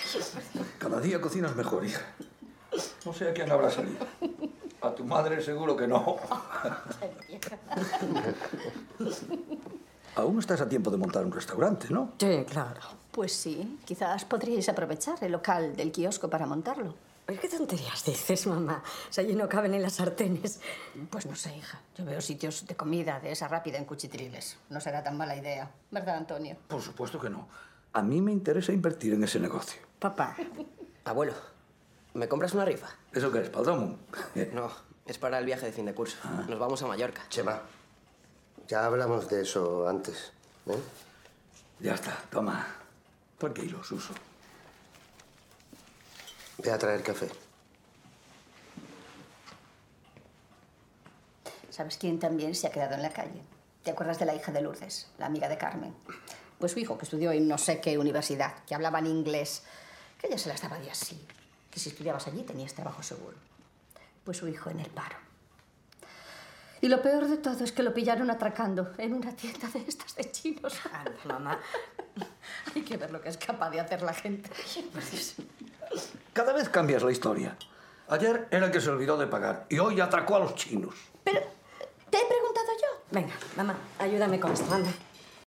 Cada día cocinas mejor, hija. No sé a quién habrá salido. A tu madre seguro que no. Aún estás a tiempo de montar un restaurante, ¿no? Sí, claro. Pues sí, quizás podríais aprovechar el local del kiosco para montarlo. Oye, ¿qué tonterías dices, mamá? Si allí no caben en las sartenes. Pues no sé, hija. Yo veo sitios de comida de esa rápida en Cuchitriles. No será tan mala idea, ¿verdad, Antonio? Por supuesto que no. A mí me interesa invertir en ese negocio. Papá. Abuelo, ¿me compras una rifa? ¿Eso qué es, Paldomo? No, es para el viaje de fin de curso. Nos vamos a Mallorca. Chema, ya hablamos de eso antes, ¿eh? Ya está, toma. Tranquilo, Suso. Ve a traer café. ¿Sabes quién también se ha quedado en la calle? ¿Te acuerdas de la hija de Lourdes, la amiga de Carmen? Pues su hijo, que estudió en no sé qué universidad, que hablaba en inglés, que ella se las daba de así, que si estudiabas allí tenías trabajo seguro. Pues su hijo en el paro. Y lo peor de todo es que lo pillaron atracando en una tienda de estas de chinos. Anda, mamá. Hay que ver lo que es capaz de hacer la gente. Cada vez cambias la historia. Ayer era el que se olvidó de pagar y hoy atracó a los chinos. Pero, ¿te he preguntado yo? Venga, mamá, ayúdame con esto, anda.